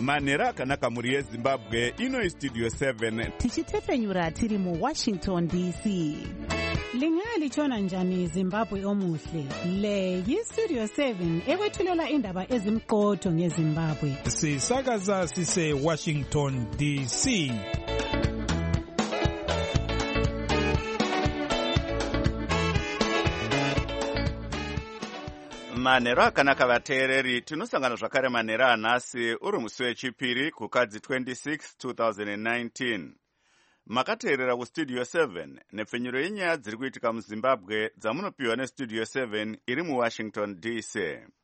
manhero akanaka mhuri yezimbabwe. Ino istudio 7 tichitefenyura tiri muWashington DC. Lingalitshona njani Zimbabwe omuhle? Le yistudio 7 ekwethulela indaba ezimqotho ngeZimbabwe. Sisakaza sise Washington DC. manhero akanaka vateereri. Tinosangana zvakare manhero anhasi uri musi wechipiri kukadzi 26 2019. Makateerera kustudio 7 nepfenyuro yenyaya dziri kuitika muZimbabwe dzamunopiwa nestudio 7 iri muWashington DC.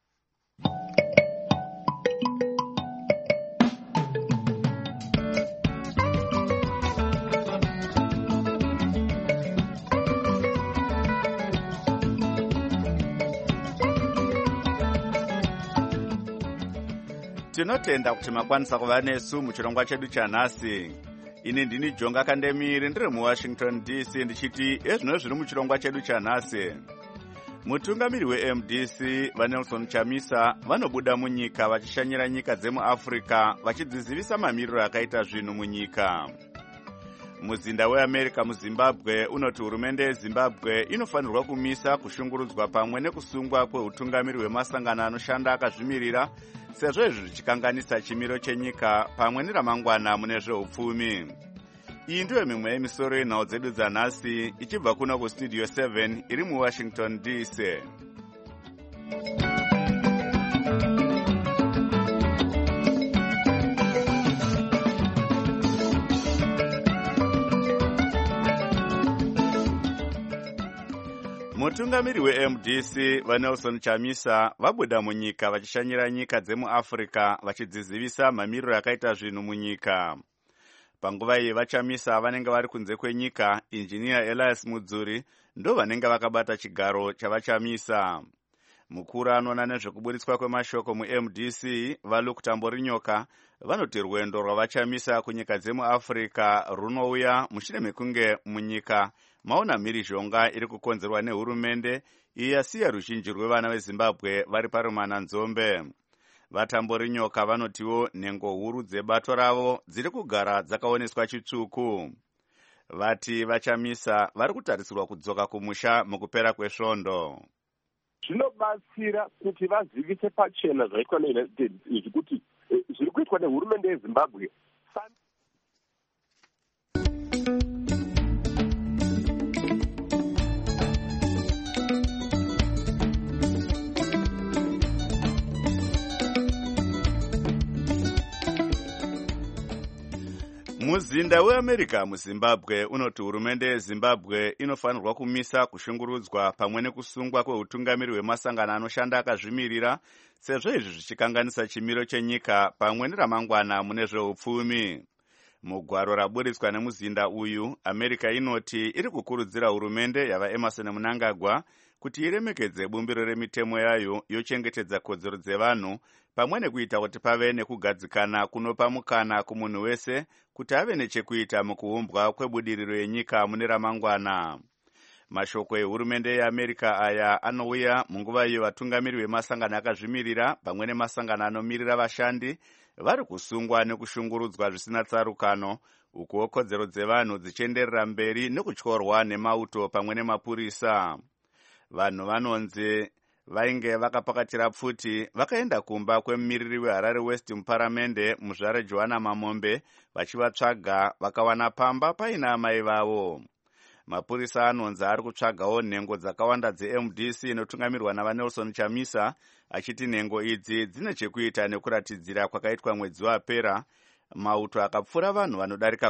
Tinotenda kuti makwanisa kuva nesu muchirongwa chedu chanhasi. Ini ndini Jonga Kandemiri ndiri muWashington DC ndichiti ezvino zviri muchirongwa chedu chanhasi. Mutungamiri weMDC vaNelson Chamisa vanobuda munyika vachishanyira nyika dzemuAfrica vachidzizivisa mamiriro akaita zvinhu munyika. Muzinda weAmerica muZimbabwe unoti hurumende yeZimbabwe inofanirwa kumisa kushungurudzwa pamwe nekusungwa kweutungamiri hwemasangano anoshanda akazvimirira sezvo izvi zvichikanganisa chimiro chenyika pamwe neramangwana mune zveupfumi. Iyi ndiyo mimwe yemisoro yenhau dzedu dzanhasi ichibva kuno kustudio 7 iri muWashington DC. Mutungamiri weMDC vaNelson Chamisa vabuda munyika vachishanyira nyika dzemuAfrica vachidzizivisa mamiriro akaita zvinhu munyika. Panguva iyi vaChamisa vanenge vari kunze kwenyika, injiniya Elias Mudzuri ndo vanenge vakabata chigaro chavaChamisa. Mukuru anoona nezvekuburitswa kwemashoko muMDC vaLuke Tamborinyoka vanoti rwendo rwavaChamisa kunyika dzemuAfrica runouya mushure mekunge munyika maona mhirizhonga iri kukonzerwa nehurumende iyi yasiya ruzhinji rwevana veZimbabwe vari parumana nzombe. VaTamborinyoka vanotiwo nhengo huru dzebato ravo dziri kugara dzakaoneswa chitsvuku. Vati vaChamisa vari kutarisirwa kudzoka kumusha mukupera kwesvondo. Zvinobatsira kuti vazivise pachena zvaitwa neUnited States kuti zviri kuitwa nehurumende yeZimbabwe. Muzinda weAmerica muZimbabwe unoti hurumende yeZimbabwe inofanirwa kumisa kushungurudzwa pamwe nekusungwa kweutungamiri hwemasangano anoshanda akazvimirira sezvo izvi zvichikanganisa chimiro chenyika pamwe neramangwana mune zveupfumi. Mugwaro raburitswa nemuzinda uyu, America inoti iri kukurudzira hurumende yavaEmerson Mnangagwa kuti iremekedze bumbiro remitemo yayo yochengetedza kodzero dzevanhu pamwe nekuita kuti pave nekugadzikana kunopa mukana kumunhu wese kuti ave nechekuita mukuumbwa kwebudiriro yenyika mune ramangwana. Mashoko ehurumende yeAmerica aya anouya munguva iyo vatungamiri vemasangano akazvimirira pamwe nemasangano anomirira vashandi vari kusungwa nekushungurudzwa zvisina tsarukano, uko kodzero dzevanhu dzichienderera mberi nekutyorwa nemauto pamwe nemapurisa. Vanhu vanonzi vainge vakapakatira pfuti vakaenda kumba kwemumiriri weHarare West muparamende muzvare Johanna Mamombe vachivatsvaga vakawana pamba paina amai vavo. Mapurisa anonzi ari kutsvagawo nhengo dzakawanda dzeMDC inotungamirwa navaNelson Chamisa achiti nhengo idzi dzine chekuita nekuratidzira kwakaitwa mwedzi wapera mauto akapfura vanhu vanodarika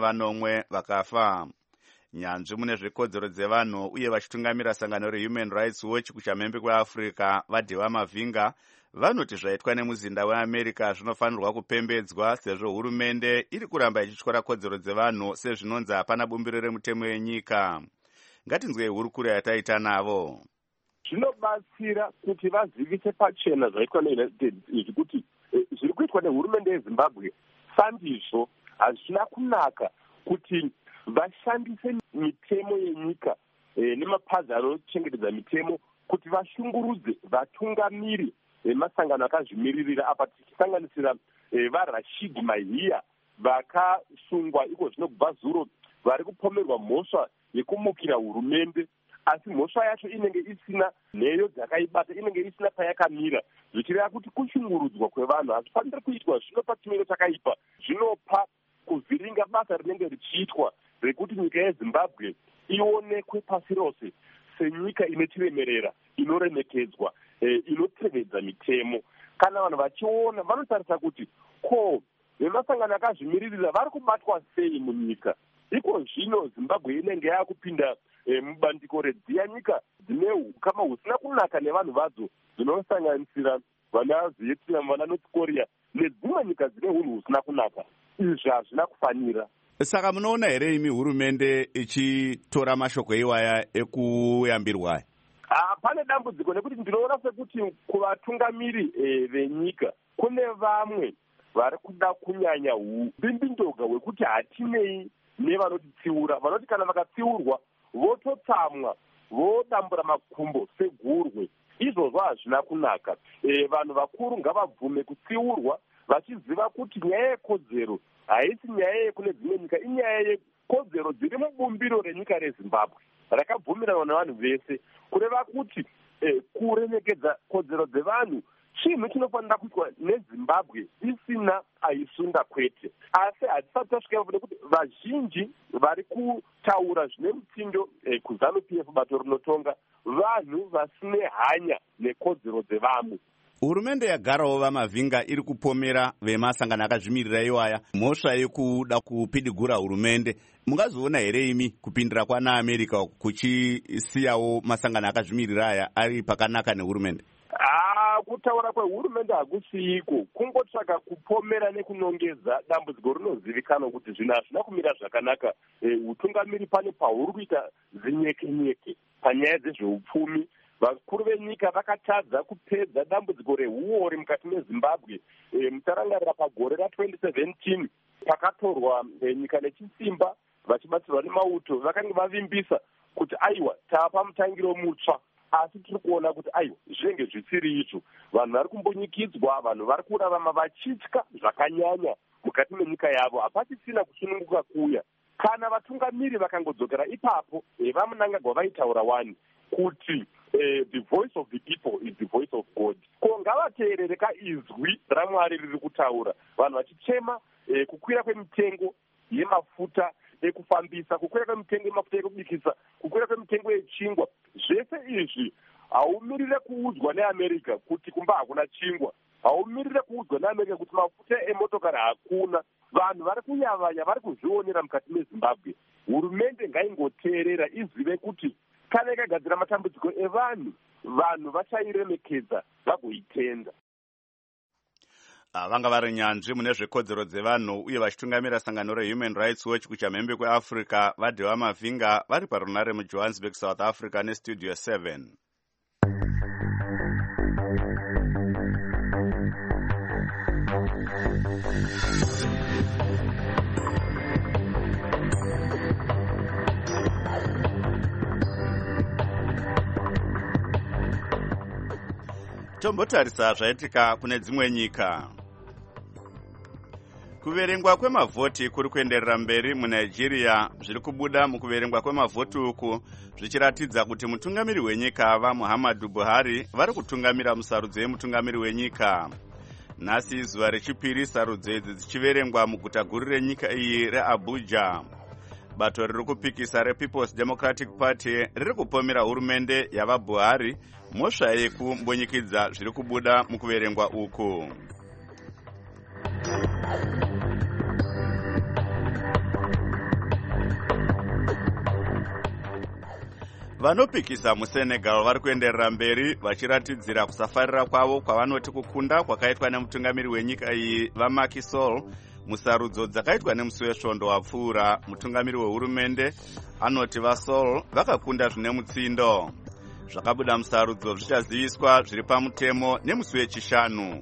14 vakafa. Nyanzvi mune zvekodzero dzevanhu uye vachitungamira sangano reHuman Rights Watch kuchamhembe kweAfrica vaDheva Mavhinga vanoti zvaitwa nemuzinda weAmerica zvinofanirwa kupembedzwa sezvo hurumende iri kuramba ichityora kodzero dzevanhu sezvinonzi hapana bumbiro remutemo yenyika. Ngatinzwei hurukuro yataita navo. Zvinobatsira kuti vazivise pachena zvaitwa neUnited States kuti zviri kuitwa nehurumende yeZimbabwe sandizvo, hazvina kunaka kuti vashandise mitemo yenyika nemapazi anochengetedza mitemo kuti vashungurudze vatungamiri masangano akazvimiririra apa tichisanganisira vaRashid Mahiya vakasungwa iko zvino kubva zuro vari kupomerwa mhosva yekumukira hurumende, asi mhosva yacho inenge isina nheyo dzakaibata, inenge isina payakamira, zvichireva kuti kushungurudzwa kwevanhu hazvifaniri kuitwa zvino pachimiro chakaipa, zvinopa kuvhiringa basa rinenge richiitwa rekuti nyika yeZimbabwe ionekwe pasi rose senyika ine chiremerera, inoremekedzwa, inotevedza mitemo. Kana vanhu vachiona vanotarisa kuti ko vemasangano akazvimiririra vari kubatwa sei munyika. Iko zvino Zimbabwe inenge yakupinda mubandiko redziya nyika dzine ukama husina kunaka nevanhu vadzo, dzinosanganisira vana Vietnam, vana North Korea nedzimwe nyika dzine unhu husina kunaka. Izvi hazvina kufanira. Saka munoona here imi hurumende ichitora mashoko iwaya ekuyambirwa? Pane dambudziko nekuti ndinoona sekuti kuvatungamiri venyika kune vamwe vari kuda kunyanya ubimbindoga hwekuti hatinei nevanotitsiura, vanoti kana vakatsiurwa vototsamwa, vodambura makumbo segurwe. Izvozvo hazvina kunaka. Vanhu vakuru ngavabvume kutsiurwa vachiziva kuti nyaya yekodzero haisi nyaya yekune dzimwe nyika, inyaya yekodzero dziri mubumbiro renyika reZimbabwe rakabvumirana navanhu vese, kureva kuti kuremekedza kodzero dzevanhu chinhu chinofanira kuitwa neZimbabwe isina aisunda kwete. Asi hatisati tasvika nekuti vazhinji vari kutaura zvine mutindo kuZANU-PF, bato rinotonga, vanhu vasine hanya nekodzero dzevamwe. Hurumende yagarawo vamavhinga iri kupomera vemasangano akazvimirira iwaya mhosva yekuda kupidigura hurumende. Mungazoona here imi kupindira kwana Amerika kuchisiyawo masangano akazvimirira aya ari pakanaka nehurumende? Kutaura kwehurumende hakusiyiko, kungotsvaka kupomera nekunongedza dambudziko rinozivikanwa kuti zvinhu hazvina kumira zvakanaka. Utungamiri pane pahuri kuita zinyekenyeke panyaya dzezveupfumi. Vakuru venyika vakatadza kupedza dambudziko rehuori mukati meZimbabwe. Mutarangarira pagore ra2017 pakatorwa nyika nechisimba vachibatsirwa nemauto, vakanga vavimbisa kuti aiwa tapa mutangiro mutsva, asi tiri kuona kuti aiwa zvinenge zvisiri izvo. Vanhu vari kumbonyikidzwa, vanhu vari kurarama vachitya zvakanyanya mukati menyika yavo, hapachisina kusununguka kuya. Kana vatungamiri vakangodzokera ipapo vamunangagwa vaitaura wani kuti the voice of the people is the voice of God. Ko ngavateerere kaizwi raMwari riri kutaura, vanhu vachichema kukwira kwemitengo yemafuta ekufambisa, kukwira kwemitengo yemafuta ekubikisa, kukwira kwemitengo yechingwa. Zvese izvi haumirire kuudzwa neAmerika kuti kumba hakuna chingwa, haumirire kuudzwa neAmerika kuti mafuta emotokari hakuna. Vanhu vari kuyavanya, vari kuzvionera mukati meZimbabwe. Hurumende ngaingoteerera izive kuti kana ikagadzira matambudziko evanhu, vanhu vachairemekedza vagoitenda. Vanga vari nyanzvi mune zvekodzero dzevanhu uye vachitungamira sangano reHuman Rights Watch kuchamhembe kweAfrica, Vadhewa Mavhinga, vari parunare muJohannesburg, South Africa neStudio 7. Tombotarisa zvaitika kune dzimwe nyika. Kuverengwa kwemavhoti kuri kuenderera mberi muNigeria. Zviri kubuda mukuverengwa kwemavhoti uku zvichiratidza kuti mutungamiri wenyika ava Muhammadu Buhari vari kutungamira musarudzo yemutungamiri wenyika. Nhasi zuva rechipiri sarudzo idzi dzichiverengwa muguta guru renyika iyi reAbuja. Bato riri kupikisa rePeople's Democratic Party riri kupomera hurumende yava Buhari mhosva yekumbonyikidza zviri kubuda mukuverengwa uku. Vanopikisa muSenegal vari kuenderera mberi vachiratidzira kusafarira kwavo kwavanoti kukunda kwakaitwa nemutungamiri wenyika iyi vaMacky Sall musarudzo dzakaitwa nemusi wesvondo wapfuura. Mutungamiri wehurumende anoti vaSall vakakunda zvine mutsindo. Zvakabuda musarudzo zvichaziviswa zviri pamutemo nemusi wechishanu.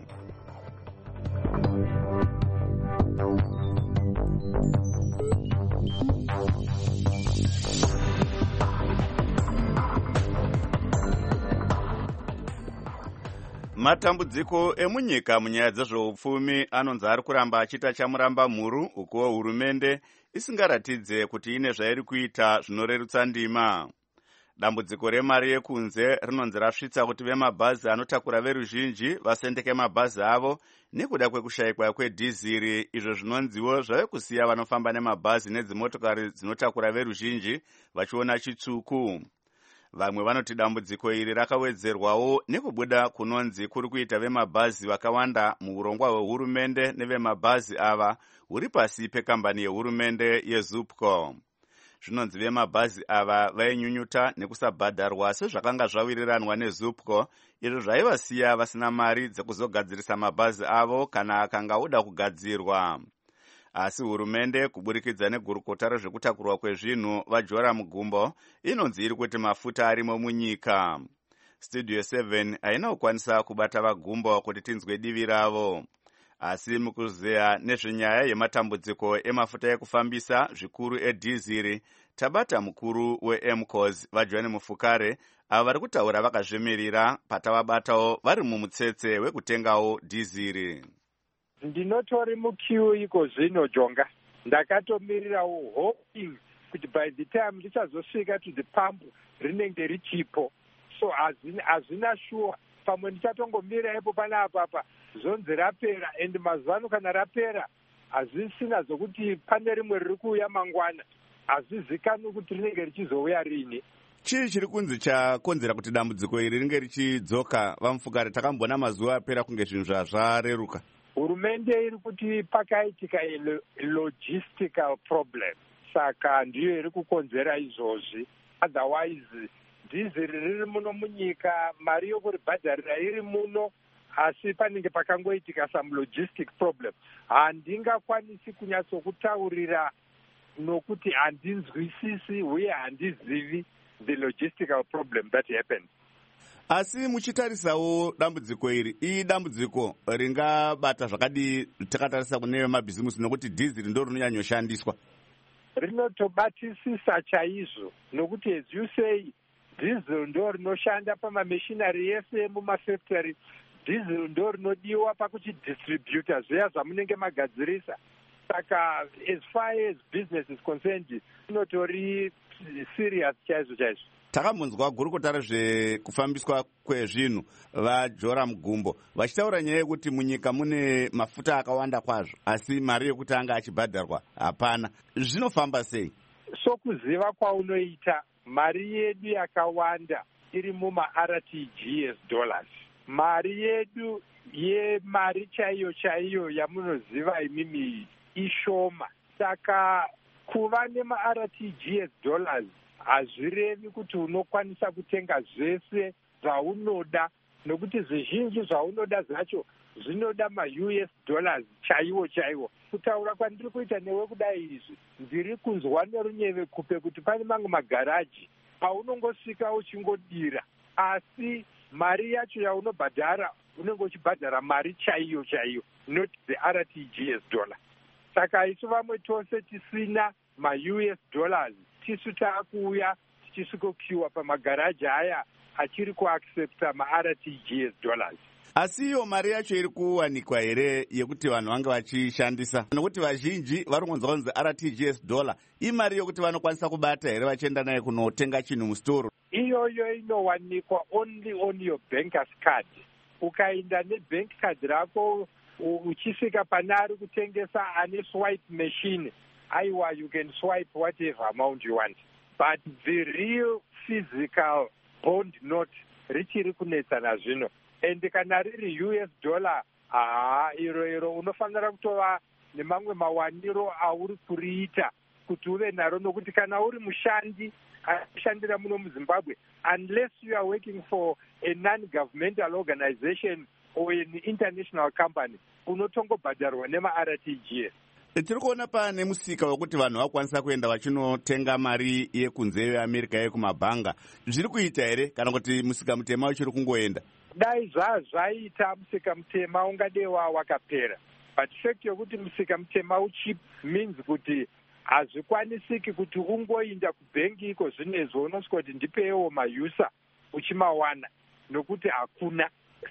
Matambudziko emunyika munyaya dzezveupfumi anonzi ari kuramba achiita chamuramba mhuru, ukuwo hurumende isingaratidze kuti ine zvairi kuita zvinorerutsa ndima. Dambudziko remari yekunze rinonzi rasvitsa kuti vemabhazi anotakura veruzhinji vasendeke mabhazi avo nekuda kwekushayikwa kwedhiziri, izvo zvinonziwo zvave kusiya vanofamba nemabhazi nedzimotokari dzinotakura veruzhinji vachiona chitsvuku. Vamwe vanoti dambudziko iri rakawedzerwawo nekubuda kunonzi kuri kuita vemabhazi vakawanda muurongwa hwehurumende nevemabhazi ava huri pasi pekambani yehurumende yeZupco. Zvinonzi vemabhazi ava vainyunyuta nekusabhadharwa sezvakanga zvawiriranwa neZupco, izvo zvaivasiya vasina mari dzekuzogadzirisa mabhazi avo kana akanga oda kugadzirwa. Asi hurumende kuburikidza negurukota rezvekutakurwa kwezvinhu vaJoram Gumbo inonzi iri kuti mafuta arimo munyika. Studio 7 haina kukwanisa kubata vaGumbo kuti tinzwe divi ravo. Asi mukuzeya nezvenyaya yematambudziko emafuta ekufambisa zvikuru edhiziri, tabata mukuru weMCOS vaJohn Mufukare ava vari kutaura vakazvimirira patavabatawo vari mumutsetse wekutengawo dhiziri. Ndinotori mukiu iko zvino Jonga, ndakatomirirawo hoping kuti by the time richazosvika to the pump rinenge richipo, so hazvina sure. Pamwe ndichatongomira ipo panapa zonzi rapera, and mazuvano kana rapera hazvisina zokuti pane rimwe riri kuuya mangwana, hazvizikanwi kuti rinenge richizouya rini. Chii chiri kunzi chakonzera kuti dambudziko iri ringe richidzoka? Vamufukare, takambona mazuva apera kunge zvinhu zvareruka. Hurumende iri kuti pakaitika logistical problem, saka ndiyo iri kukonzera izvozvi. Otherwise dhiziri riri muno munyika, mari yokuribhadharira iri muno, asi panenge pakangoitika some logistic problem. Handingakwanisi kunyatsokutaurira nokuti handinzwisisi uye handizivi the logistical problem that happened. Asi muchitarisawo dambudziko iri dambudziko ringabata zvakadi takatarisa kune mabhizimusi, nokuti dhiziri ndo rinonyanyoshandiswa. Rinotobatisisa chaizvo, nokuti as you say, diesel ndo rinoshanda pamameshinari yese mumafactory. Diesel ndo rinodiwa pakuchidistributa zviya zvamunenge magadzirisa. Saka as far as business is concerned, inotori serious chaizvo chaizvo. Takambonzwa gurukota rezvekufambiswa kwezvinhu vaJoram Gumbo vachitaura nyaya yekuti munyika mune mafuta akawanda kwazvo, asi mari yekuti anga achibhadharwa hapana. Zvinofamba sei? Sokuziva kwaunoita, mari yedu yakawanda iri muma-RTGS dollars. Mari yedu yemari chaiyo yamunoziva imimi ishoma. Saka kuva nema-RTGS dollars hazvirevi kuti unokwanisa kutenga zvese zvaunoda, nokuti zvizhinji zvaunoda zvacho zvinoda ma-US dollars chaiwo. Kutaura kwandiri kuita newe kudai izvi, ndiri kunzwa nerunyeve kupe kuti pane mamwe magaraji paunongosvika uchingodira, asi mari yacho yaunobhadhara unenge uchibhadhara mari chaiyo, not the RTGS dollar. Saka isu vamwe tose tisina ma-US dollars, tisu taakuuya tichisvikokiwa pamagaraji aya achiri kuaccepta ma-RTGS dollars. Asi iyo mari yacho iri kuwanikwa here yekuti vanhu vange vachishandisa? Nokuti vazhinji vari kunzwa kunzi RTGS dollar imari yokuti vanokwanisa kubata here vachienda naye kunotenga chinhu musitoro? Iyoyo inowanikwa only on your banker's card. Ukaenda nebank card rako uchisvika pane ari kutengesa ane swipe machine, aiwa, you can swipe whatever amount you want. But the real physical bond note richiri kunetsana zvino. And kana riri US dollar, iro unofanira kutova nemamwe mawaniro auri kuriita kuti uve naro, nokuti kana uri mushandi anoshandira muno muZimbabwe, unless you are working for a non-governmental organization or an international company, unotongobhadharwa nema-RTGS. Tiri kuona pane musika wekuti vanhu vakwanisa kuenda vachinotenga mari yekunze yeAmerica yekumabhanga. Zviri kuita here kana kuti musika mutema uchiri kungoenda? Dai zvaita musika mutema ungadewa wakapera, but fact yokuti musika mutema uchip means kuti hazvikwanisiki kuti ungoinda kubhengi iko zvinezvo unosvika kuti ndipewo mayusa uchimawana, nokuti hakuna.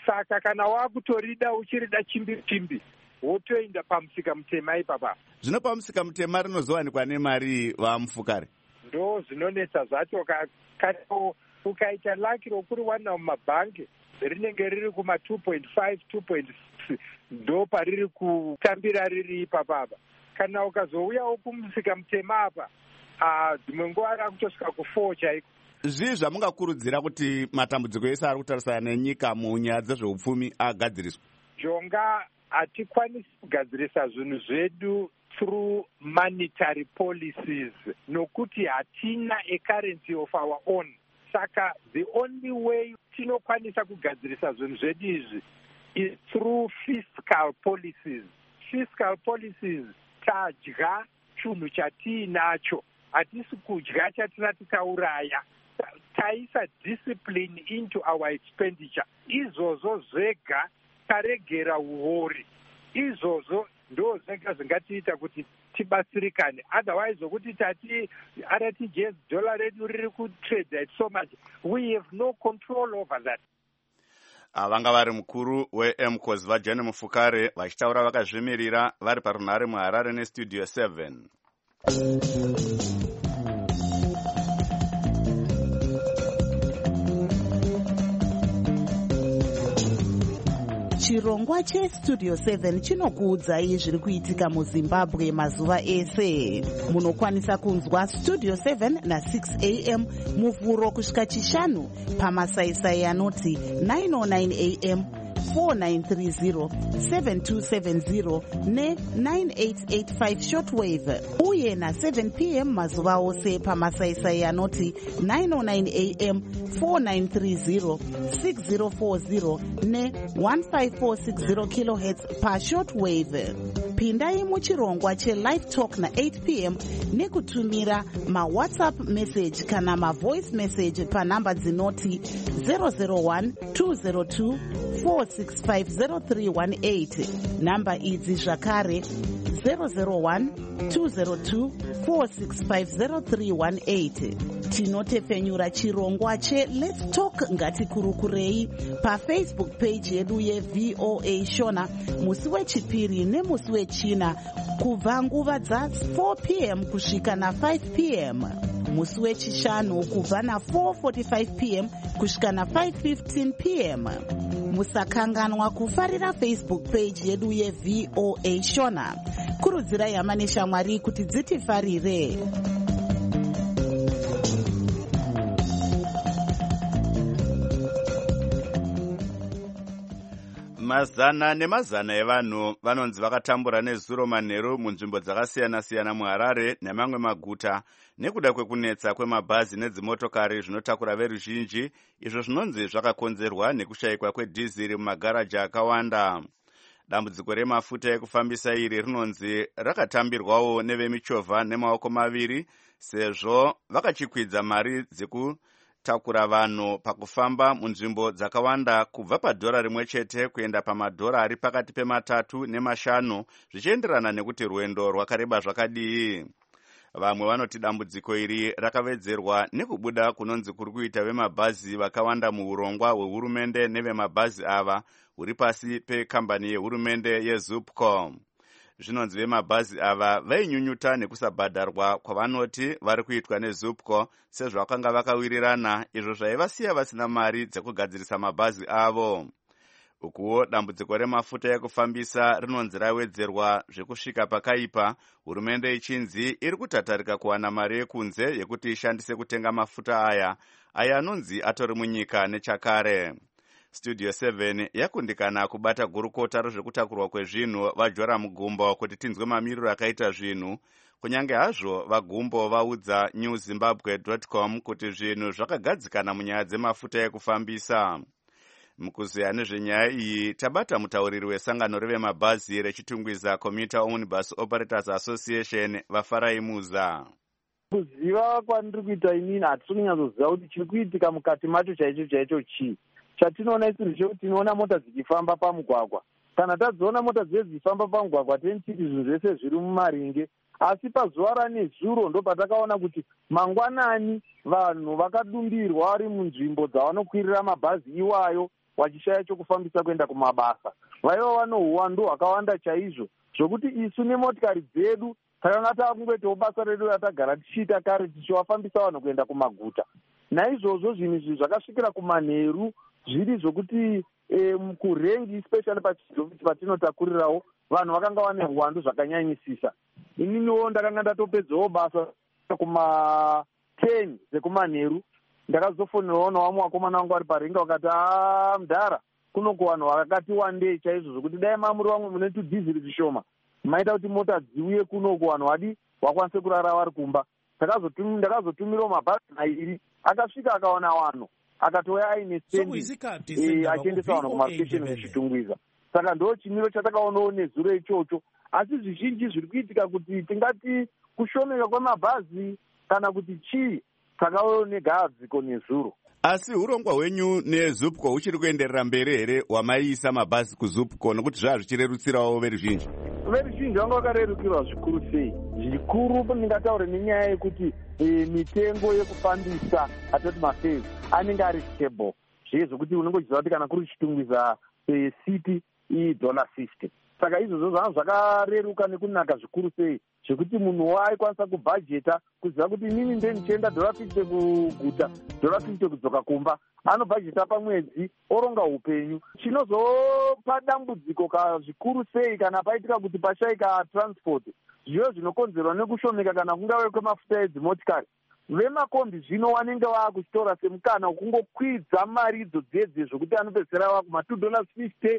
saka kana wakutorida uchirida chimbi wotoenda pamusika mutema ipapa. Zvino pamusika mutema rinozowanikwa nemari vamufukare? Ndo zvinonetsa zvacho. Ukaita laki rokuri wana mumabhangi rinenge riri kuma 2.5 2.6 ndo pariri kutambira riri ipapapa. Kana ukazouyawo kumusika mutema apa dzimwe nguva rakutosvika ku4 chaiko. Zvii zvamungakurudzira kuti matambudziko ese ari kutarisana nenyika munyaya dzezveupfumi agadziriswa? Jonga hatikwanisi kugadzirisa zvinhu zvedu through monetary policies nokuti hatina a currency of our own. Saka the only way tinokwanisa kugadzirisa zvinhu zvedu izvi is through fiscal policies. Fiscal policies tadya chinhu chatiinacho, hatisi kudya chatinati tauraya. Taisa discipline into our expenditure. Izvozvo zvega taregera uori. Izvozvo ndo zvega zvingatiita kuti tibatsirikane. Otherwise zokuti tati RTGS dollar redu riri kutrade at so much, we have no control over that. Vanga vari mukuru weMCOS vaJane Mufukare vachitaura vakazvimirira vari parunhare muHarare neStudio 7. Chirongwa cheStudio 7 chinokuudzai zviri kuitika muZimbabwe mazuva ese. Munokwanisa kunzwa Studio 7 na6 am muvhuro kusvika chishanu pamasaisai anoti 909 am 4930 7270 ne9885 shortwave uye na7 pm mazuva ose pamasaisai anoti 909 am 4930 6040 ne1546 kHz pashortwave. Pindai muchirongwa chelive talk na8 pm nekutumira mawhatsapp message kana mavoice message panhamba dzinoti 001 202 4650318. Namba idzi zvakare 001 202 4650318. Tinotefenyura chirongwa cheLet's Talk ngatikurukurei pafacebook page yedu yeVOA Shona musi wechipiri nemusi wechina kubva nguva dza4 pm kusvika na5 pm. Musi wechishanu kubva na4:45 pm kusvika na5:15 pm. Musakanganwa kufarira Facebook page yedu yeVOA Shona. Kurudzirai hama neshamwari kuti dzitifarire. Mazana nemazana evanhu vanonzi vakatambura nezuro manheru munzvimbo dzakasiyana-siyana muHarare nemamwe maguta nekuda kwekunetsa kwemabhazi nedzimotokari zvinotakura veruzhinji, izvo zvinonzi zvakakonzerwa nekushayikwa kwedhiziri mumagaraji akawanda. Dambudziko remafuta ekufambisa iri rinonzi rakatambirwawo nevemichovha nemaoko maviri sezvo vakachikwidza mari dzekutakura vanhu pakufamba munzvimbo dzakawanda kubva padhora rimwe chete kuenda pamadhora ari pakati pe3 ne5 zvichienderana nekuti rwendo rwakareba zvakadii. Vamwe vanoti dambudziko iri rakavedzerwa nekubuda kunonzi kuri kuita vemabhazi vakawanda muurongwa hwehurumende nevemabhazi ava huri pasi pekambani yehurumende yeZUPCO. Zvinonzi vemabhazi ava vainyunyuta nekusabhadharwa kwavanoti vari kuitwa neZUPCO sezvo vakanga vakawirirana, izvo zvaivasiya vasina mari dzekugadzirisa mabhazi avo. Ukuwo dambudziko remafuta ekufambisa rinonzi rawedzerwa zvekusvika pakaipa, hurumende ichinzi iri kutatarika kuwana mari yekunze yekuti ishandise kutenga mafuta aya anonzi atori munyika nechakare. Studio 7 yakundikana kubata gurukota rezvekutakurwa kwezvinhu vaJora Mugumbo kuti tinzwe mamiriro akaita zvinhu, kunyange hazvo vagumbo vaudza newzimbabwe.com kuti zvinhu zvakagadzikana munyaya dzemafuta ekufambisa. Mukuziya nezvenyaya iyi tabata mutauriri wesangano revemabhazi rechitungwiza Commuter Omnibus Operators Association Vafarai Muza. Kuziva kwandiri kuita inini hatisi kunyatsoziva kuti chiri kuitika mukati macho chaicho chii. Chatinoona isiri chekuti tinoona mota dzichifamba pamugwagwa. Kana tadziona mota dzichifamba pamugwagwa tenititi zvinhu zvese zviri mumaringe. Asi pazuva ranezuro ndo patakaona kuti mangwanani vanhu vakadumbirwa vari munzvimbo dzavanokwirira mabhazi iwayo wachishaya chokufambisa kuenda kumabasa. Vaiva vano uwandu hwakawanda chaizvo zvokuti isu nemotikari dzedu takanga taakungoitawo basa redu ratagara tichiita kare tichivafambisa vanhu kuenda kumaguta. Naizvozvo zvinhu izvi zvakasvikira kumanheru zviri zvokuti kurengi especially pachidhofisi patinotakurirawo vanhu vakanga vane uwandu zvakanyanyisisa. Ininiwo ndakanga ndatopedzawo basa kuma10 dzekumanheru ndakazofonerawo nawamwe wakomana wangu ari parenga wakati mudhara kunoko vanhu vakati wandei chaizvo zvokuti dai mamuri vamwe mune tudhiziri zvishoma maita kuti mota dziuye kunoko vanhu vadi vakwanise kurara vari kumba. Ndakazotumirawo mabhazi 2 akasvika akaona vanhu akatouya aine stendi achiendesa vanhu kumastesheni vechitungwiza. Saka ndo chimiro chatakaonawo nezuro ichocho. Asi zvizhinji zviri kuitika kuti tingati kushomeka kwemabhazi kana kuti chii takaonawo negadziko nezuro. Asi urongwa hwenyu neZUPCO huchiri kuenderera mberi here wamaiisa mabhazi kuZUPCO nokuti zvichirerutsirawo veruzhinji? Veruzhinji vanga vakarerukirwa zvikuru sei. Zvikuru ndingataure nenyaya yekuti mitengo yekufambisa atoti mafezi anenge ari stable. Zvokuti unenge uchiziva kuti kana kuri chitungwiza city $50. Saka izvozvo zvanga zvakareruka nekunaka zvikuru sei zvekuti munhu waikwanisa kubhajeta kuziva kuti inini ndenichienda $50 kuguta, $50 kudzoka kumba. Anobhajeta pamwedzi oronga upenyu. Chinozopa dambudziko zvikuru sei kana paitika kuti pashayika transport, zviyo zvinokonzerwa nekushomeka kana kungave kwemafuta edzimotikari. Vemakombi zvino vanenge vakuchitora semukana wekungokwidza mari idzo dzedze zvokuti anopedzera vakuma $2.50,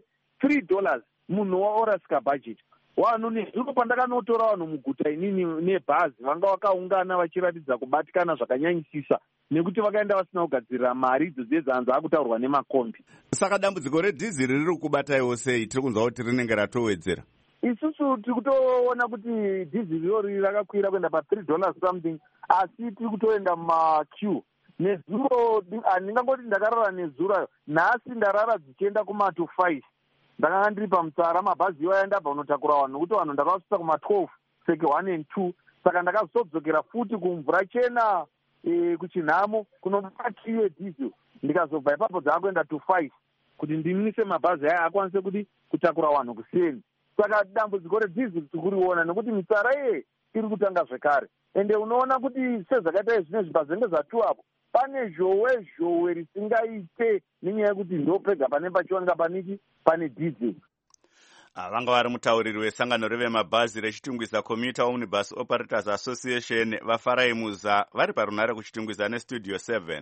$3 munhu waorasika bhajeti. Vanhu nezuro pandakanotora vanhu muguta inini nebhazi vanga vakaungana vachiratidza kubatikana zvakanyanyisisa nekuti vakaenda vasina kugadzirira mari idzo dzedzanza akutaurwa nemakombi. Saka dambudziko redhiziri riri kubataiwo sei? Tiri kunzwa kuti rinenge ratowedzera. Isusu tiri kutoona kuti dhiziri rori rakakwira kuenda $3 something, asi tiri kutoenda mumaqueue. Nezuro handingangoti ndakarara nezuro, nhasi ndarara dzichienda kuma-5. Ndakanga ndiri pamutsara mabhazi iwaya ndabva unotakura vanhu nokuti vanhu ndakavasvitsa kuma-12 seke 1 and 2. Saka ndakazodzokera futi kumvura chena kuchinhamo kunobata queue yedhizili. Ndikazobva ipapo dzaakuenda to5 kuti ndimise mabhazi aya akwanise kuti kutakura vanhu kuseni. Saka dambudziko redhizili tikuriona nokuti mitsara iri kutanga zvekare. Ende unoona kuti sezvakaita zvinezvi pazenge zvatu apo pane zhowe risingaite nenyaya yekuti ndopega pane pachiwanga paniki pane dhizili. Vanga vari mutauriri wesangano revemabhazi rechitungwiza Commuter Omnibus Operators Association vaFarai Muza vari parunare kuchitungwiza neStudio 7.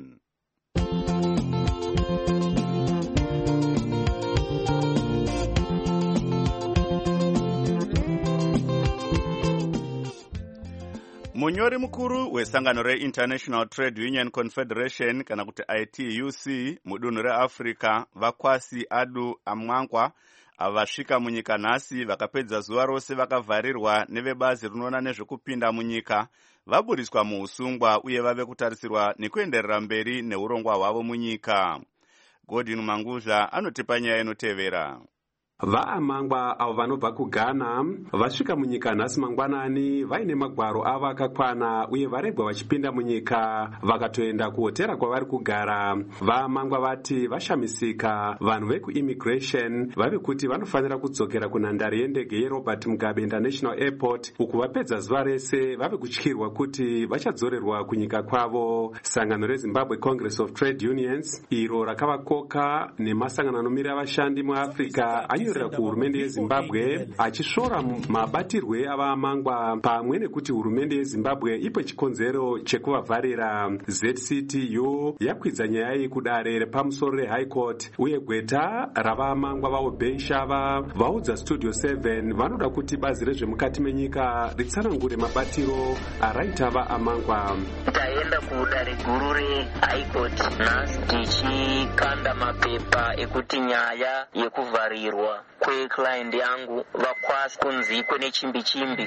Munyori mukuru wesangano reInternational Trade Union Confederation kana kuti ITUC mudunhu reAfrica Vakwasi Adu Amwankwa avasvika munyika nhasi vakapedza zuva rose vakavharirwa nevebazi rinoona nezvekupinda munyika vaburiswa muusungwa uye vave kutarisirwa nekuenderera mberi neurongwa hwavo munyika. Godwin Manguzha anotipa nyaya inotevera. Vaamangwa avo vanobva kuGhana vasvika munyika nhasi mangwanani vaine magwaro avo akakwana uye varegwa vachipinda munyika vakatoenda kuhotera kwavari kugara. Vaamangwa vati vashamisika vanhu vekuimmigration vave kuti vanofanira kudzokera kunhandare yendege yeRobert Mugabe International Airport uku vapedza zuva rese vave kutyirwa kuti vachadzorerwa kunyika kwavo. Sangano reZimbabwe Congress of Trade Unions iro rakavakoka nemasangano anomirira vashandi muAfrica anyorera kuhurumende yeZimbabwe achisvora mabatirwe avaamangwa pamwe nekuti hurumende yeZimbabwe ipe chikonzero chekuvavharira. ZCTU yakwidza nyaya iyi kudare repamusoro reHigh Court uye gweta ravaamangwa vaObey Shava vaudza Studio 7 vanoda kuti bazi rezvemukati menyika ritsanangure mabatiro araita vaamangwa. Taenda kudare guru reHigh Court nhasi tichikanda mapepa ekuti nyaya yekuvharirwa kweclient yangu Vakwasi kunzi ikwe nechimbi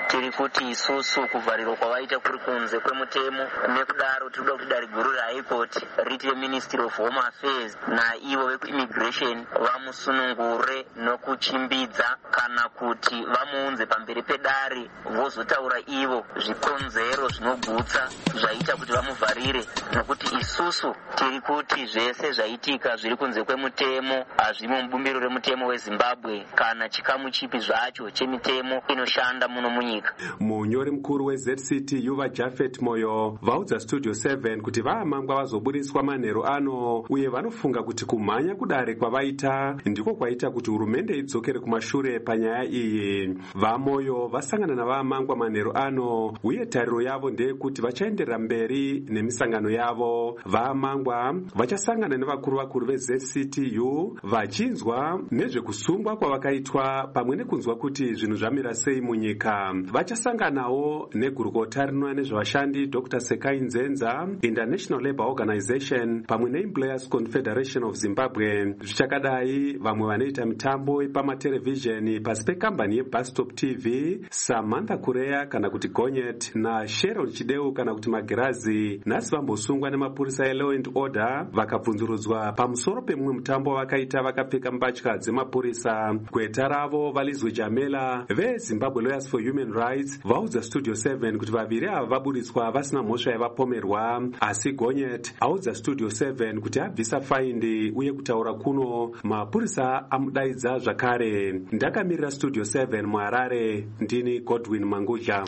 tiri kuti isusu kuvharirwa kwavaita kuri kunze kwemutemo, nekudaro tiri kuda kuti dare guru reHigh Court riti Ministry of Home Affairs naivo vekuimmigration vamusunungure nokuchimbidza kana kuti vamuunze pamberi pedare vozotaura ivo zvikonzero zvinogutsa zvaita kuti vamuvharire, nokuti isusu tiri kuti zvese zvaitika zviri kunze kwemutemo hazvimo mubumbiro remutemo weZimbabwe kana chikamu chipi zvacho chemitemo inoshanda muno munyika. Munyori mukuru weZCTU vaJafet Moyo vaudza Studio 7 kuti vaamangwa vazoburiswa manheru ano uye vanofunga kuti kumhanya kudare kwavaita ndiko kwaita kuti hurumende idzokere kumashure panyaya iyi. VaMoyo vasangana navaamangwa manheru ano uye tariro yavo ndeyekuti vachaenderera mberi nemisangano yavo. VaAmangwa vachasangana nevakuru veZCTU vachinzwa nezvekusungwa kwavakaitwa pamwe nekunzwa kuti zvinhu zvamira sei munyika. Vachasanganawo negurukota rinoona nezvevashandi Dr. Sekai Nzenza, International Labour Organization pamwe neEmployers Confederation of Zimbabwe. Zvichakadai vamwe vanoita mitambo pamaterevhizheni pasi pekambani yeBustop TV Samantha Kurea kana kuti Gonyet naSharon Chideu kana kuti Magirazi nhasi vambosungwa nemapurisa eLaw and Order vakabvunzurudzwa pamusoro pemumwe mutambo vakaita vakapfeka mbatya dzemapurisa. Gweta ravo Valizwe Jamela veZimbabwe Lawyers for Human Rights vaudza Studio 7 kuti vaviri ava vaburiswa vasina mhosva yavapomerwa, asi Gonyet audza Studio 7 kuti abvisa faindi uye kutaura kuno mapurisa amudaidza zvakare. Ndakamirira Studio 7 muHarare, ndini Godwin Mangudya.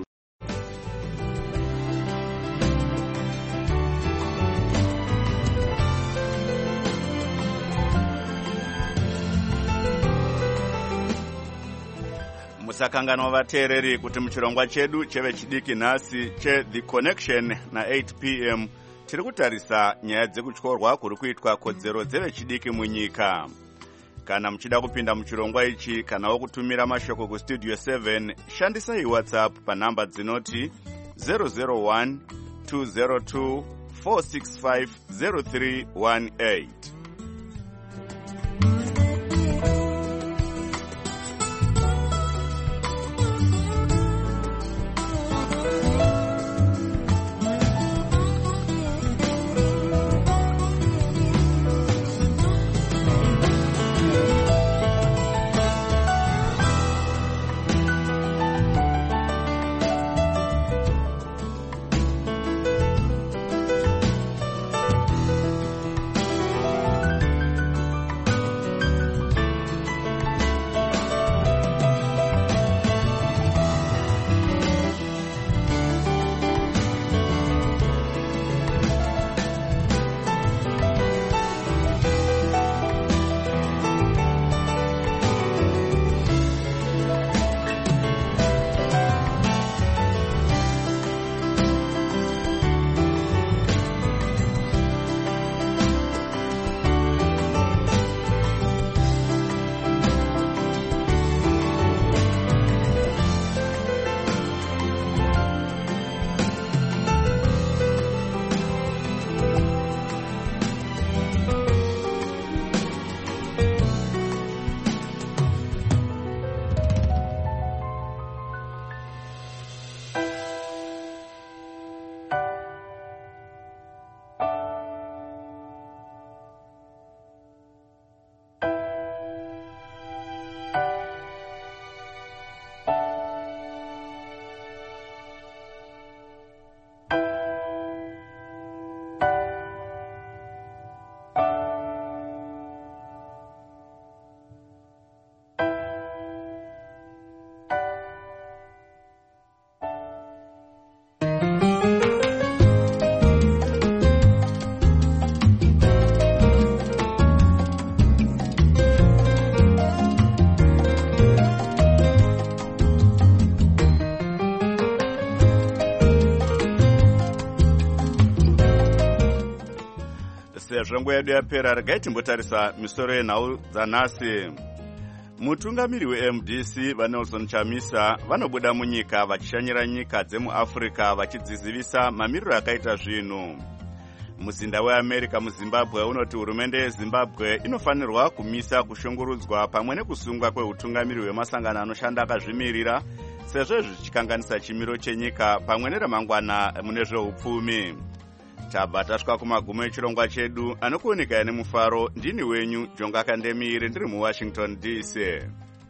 Musakanganwa vateereri kuti muchirongwa chedu chevechidiki nhasi cheThe Connection na8 p.m. tiri kutarisa nyaya dzekutyorwa kuri kuitwa kodzero dzevechidiki munyika. Kana muchida kupinda muchirongwa ichi kanawo kutumira mashoko kuStudio 7, shandisai WhatsApp panhamba dzinoti 001 202 465 0318. Zvenguva yedu yapera, regai timbotarisa misoro yenhau dzanhasi. Mutungamiri weMDC vaNelson Chamisa vanobuda munyika vachishanyira nyika dzemuAfrica vachidzizivisa mamiriro akaita zvinhu. Muzinda weAmerica muZimbabwe unoti hurumende yeZimbabwe inofanirwa kumisa kushungurudzwa pamwe nekusungwa kweutungamiri hwemasangano anoshanda akazvimirira sezvo zvichikanganisa chimiro chenyika pamwe neramangwana mune zveupfumi. Tabva tasvika kumagumo echirongwa chedu anokuoneka nemufaro. Ndini wenyu Jonga Kandemire ndiri muWashington DC.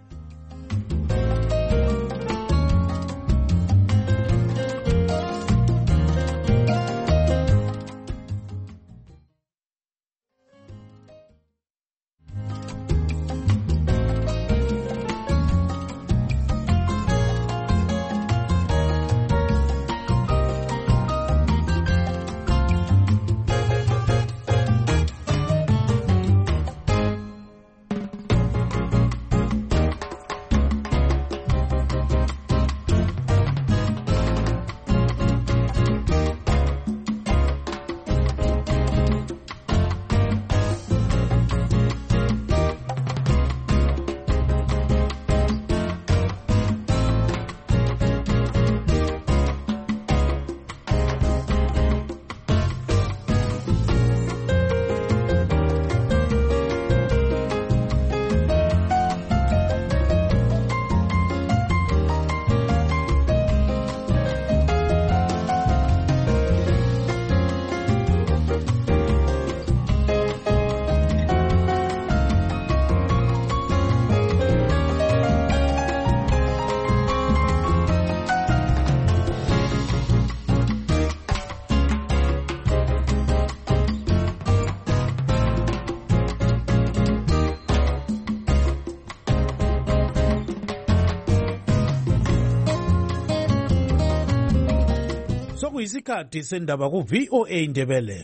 Sokuyisikhathi sendaba ku VOA Ndebele.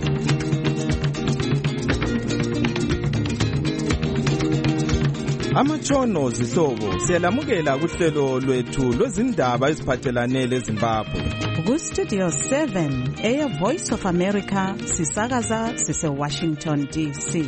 Amatshono zihlobo siyalamukela kuhlelo lwethu lwezindaba eziphathelane leZimbabwe. Ku Studio 7 Air Voice of America sisakaza sise Washington DC.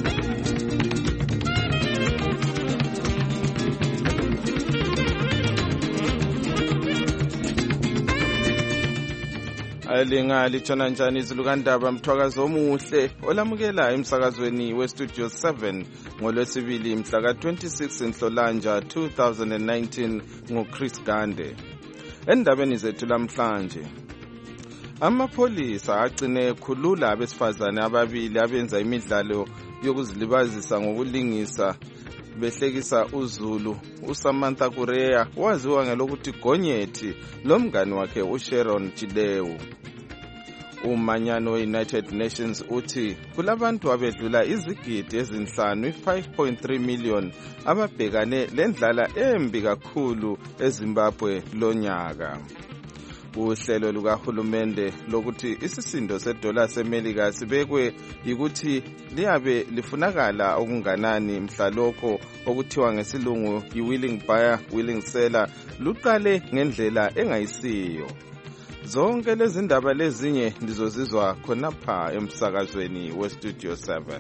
Alinga litshona njani izilukandaba mthwakazo omuhle olamukela emsakazweni weStudio 7 ngolwesibili mhla ka-26 Nhlolanja 2019 nguChris Gande. Endabeni zethu lamhlanje, amapholisa agcine khulula abesifazane ababili abenza imidlalo yokuzilibazisa ngokulingisa behlekisa uZulu. uSamantha Kureya waziwa ngelokuthi Gonyethi lomngani wakhe uSharon Chidewu. Umanyano we-United Nations uthi kulabantu abedlula izigidi ezinhlanu 5.3 million ababhekane lendlala embi kakhulu eZimbabwe lonyaka. Uhlelo lukahulumende lokuthi isisindo sedola seMelika sibekwe yikuthi liyabe lifunakala okunganani mhla lokho okuthiwa ngesilungu yi-willing buyer willing seller luqale ngendlela engayisiyo. Zonke lezi ndaba lezinye ndizozizwa khonapha emsakazweni weStudio 7.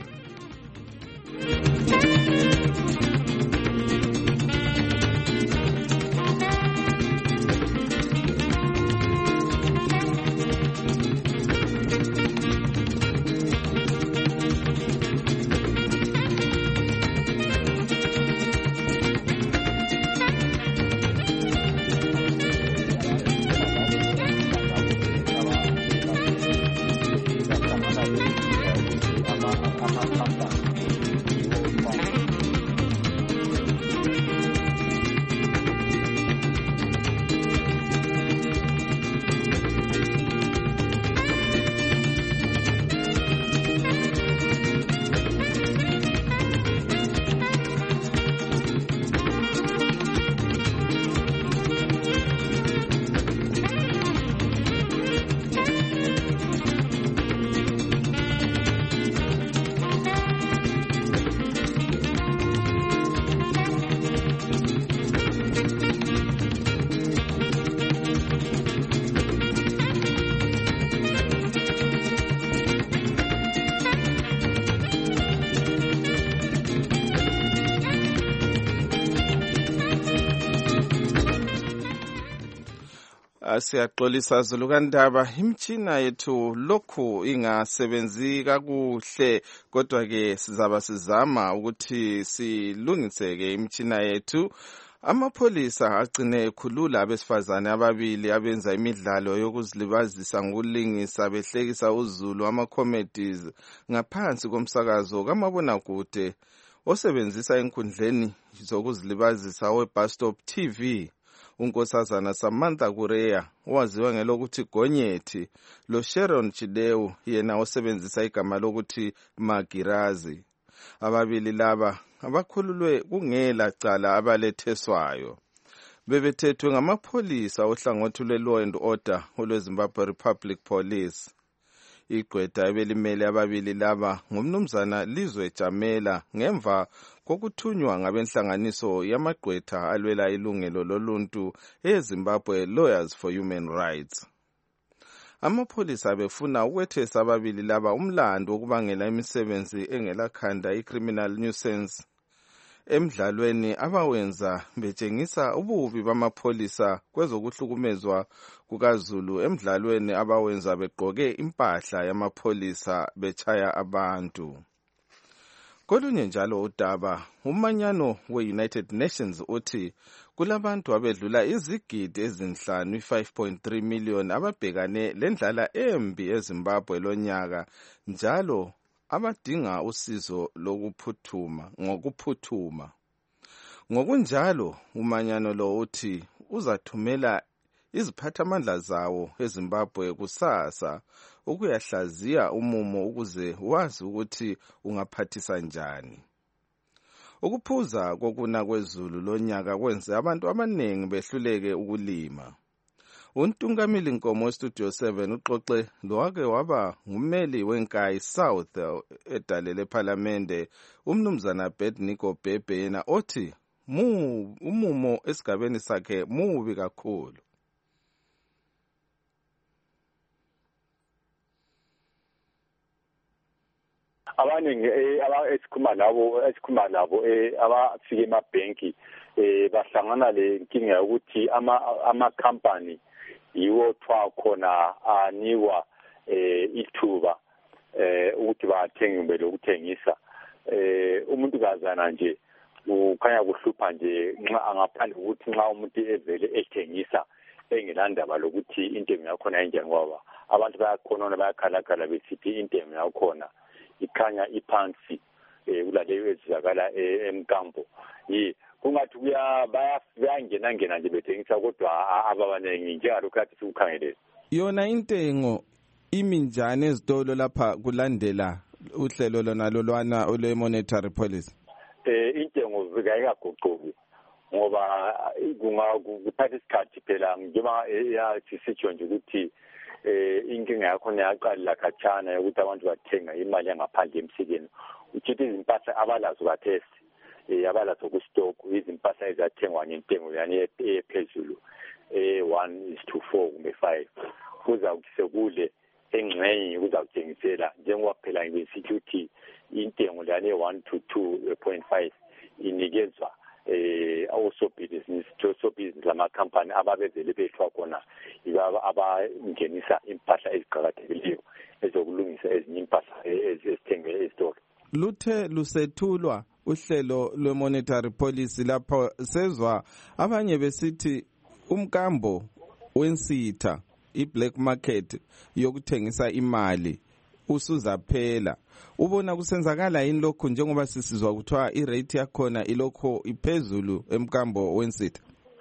Siyaxolisa Zulukandaba, imtshina yethu lokhu ingasebenzi kakuhle, kodwa ke sizaba sizama ukuthi silungiseke imtshina yethu. Amapholisa agcine ekhulula abesifazane ababili abenza imidlalo yokuzilibazisa ngokulingisa behlekisa uzulu ama-comedies ngaphansi komsakazo kamabonakude osebenzisa enkundleni zokuzilibazisa we-Bus Stop TV. Unkosazana Samantha Kureya, owaziwa ngelokuthi Gonyethi, lo Sharon Chideu, yena osebenzisa igama lokuthi Magirazi. Ababili laba abakhululwe kungela cala abaletheswayo. Bebethethwe ngamapholisa ohlangothi lwe-Law and Order olweZimbabwe Republic Police. Igqwetha ebelimele ababili laba ngumnumzana Lizwe Jamela ngemva kokuthunywa ngabenhlanganiso yamagqwetha alwela ilungelo loluntu eZimbabwe Lawyers for Human Rights. Amapholisa befuna ukwethesa ababili laba umlando wokubangela imisebenzi engelakhanda i-criminal nuisance emdlalweni abawenza betshengisa ububi bamapholisa kwezokuhlukumezwa kukaZulu emdlalweni abawenza begqoke impahla yamapholisa betshaya abantu. Kolunye njalo udaba, umanyano we-United Nations uthi kulabantu abedlula izigidi ezinhlanu 5.3 million ababhekane lendlala embi eZimbabwe lonyaka njalo abadinga usizo ngokuphuthuma. Ngokunjalo umanyano lo uthi uzathumela iziphathamandla zawo eZimbabwe kusasa ukuyahlaziya umumo ukuze wazi ukuthi ungaphathisa njani. Ukuphuza kokuna kwezulu lonyaka kwenze abantu abaningi behluleke ukulima. Untungamili Nkomo Studio 7 uxoxe lowake waba ngumeli wenkayi South edale lePhalamende umnumzana Bednico Bebe yena othi umumo esigabeni sakhe mubi kakhulu. Abaningi esikhuma nabo abafike emabhenki bahlangana le nkinga ukuthi ama company yiwo thwa khona anikwa ithuba ukuthi bathenge kumbe ukuthengisa umuntu kazana nje ukhanya kuhlupha nje nxa angaphandle ukuthi nxa umuntu evele ethengisa engelandaba lokuthi intengo yakhona enjani ngoba abantu bayakhona bayakhalakhala besithi intengo yakhona ikhanya iphansi kulaleyo ezizakala emkambo kungathi bayangena nje bethengisa kodwa ababanengi njengalokhu kade sikukhangelele. Yona intengo iminjani ezitolo lapha kulandela uhlelo lona lolwana ole-monetary policy? Intengo zikayikaguquki ngoba kuthatha isikhathi phela njengoba sisitsho nje ukuthi inkinga yakhona yaqala khatshana yokuthi abantu bathenga imali yangaphandle emsikeni uchithi izimpahla abalazo kathesi abalazo kustock izimpahla ezathengwa ngentengo yani ephezulu 1:4 kumbe 5 kuza kusekule engxenye kuzawuthengisela njengoba phela ngisithi ukuthi intengo yani 1 to 2.5 inikezwa osobusiness lamakhampani ababevele bethwa khona abangenisa impahla eziqakathekileyo ezokulungisa ezinye impahla ezithengwe ezitolo. Luthe lusethulwa uhlelo lwe-monetary policy lapho sezwa abanye besithi umkambo wensitha i-black market yokuthengisa imali usuzaphela. Ubona kusenzakala yini lokho njengoba sisizwa kuthiwa irate yakhona ilokho iphezulu emkambo wensitha?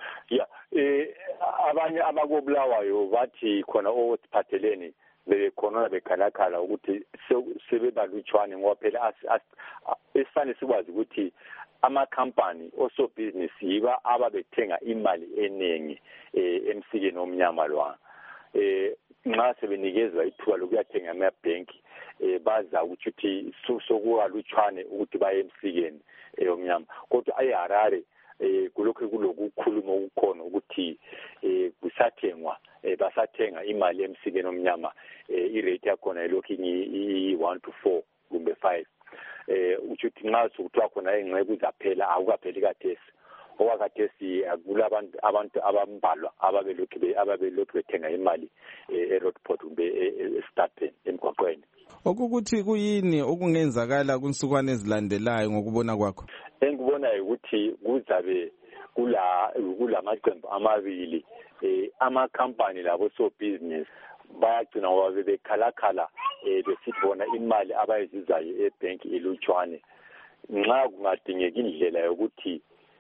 Abanye abakobulawayo bathi khona osiphatheleni bekhona bekhalakhala ukuthi sebebalutshwane ngoba phela esifanele sikwazi ukuthi amakhampani osobhizinisi yiba ababethenga imali eningi emsikeni omnyama lwana. Nxa sebenikezwa ithuba lokuyathenga amabhenki baza ukuthi sokukalutshwane ukuthi baye emsikeni omnyama kodwa eHarare kulokhu kulokukhuluma okukhona ukuthi kusathengwa basathenga imali emsikeni omnyama irate yakhona ilokhu i-1 to 4 kumbe 5 ukuthi nxa sokuthiwa khona engxenye kuzaphela akukapheli kathesi okwakathesi abantu abambalwa ababelokhu bethenga imali eRoadport kumbe eStapeni emgwaqweni. Okukuthi kuyini okungenzakala kunsukwana ezilandelayo ngokubona kwakho? Engibona ukuthi kuzabe kulamaqembu amabili ama-company labo so-business bayagcina ngoba bekhalakhala besithi bona imali abayizuzayo ebhenki ilutshwane. Nxa kungadingeka indlela yokuthi